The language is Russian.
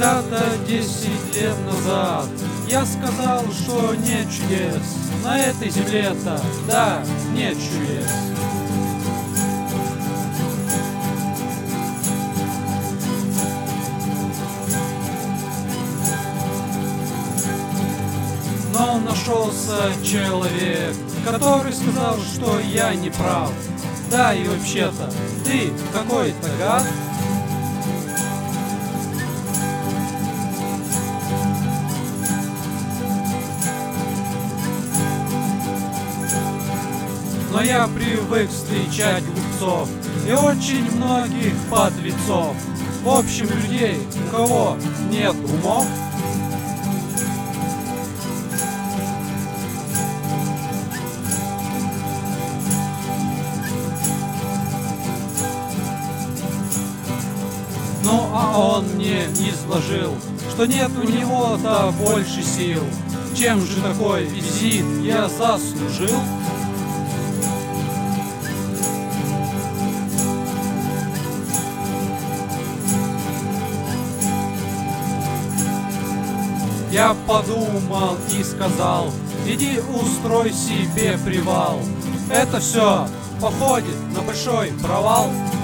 Когда-то 10 лет назад я сказал, что нет чудес на этой земле-то, да, нет чудес. Но нашелся человек, который сказал, что я не прав. Да, и вообще-то, ты какой-то гад. Но я привык встречать глупцов и очень многих подлецов. В общем, людей, у кого нет умов. Ну а он мне изложил, что нет у него-то больше сил. Чем же такой визит я заслужил? Я подумал и сказал: иди устрой себе привал. Это все походит на большой провал.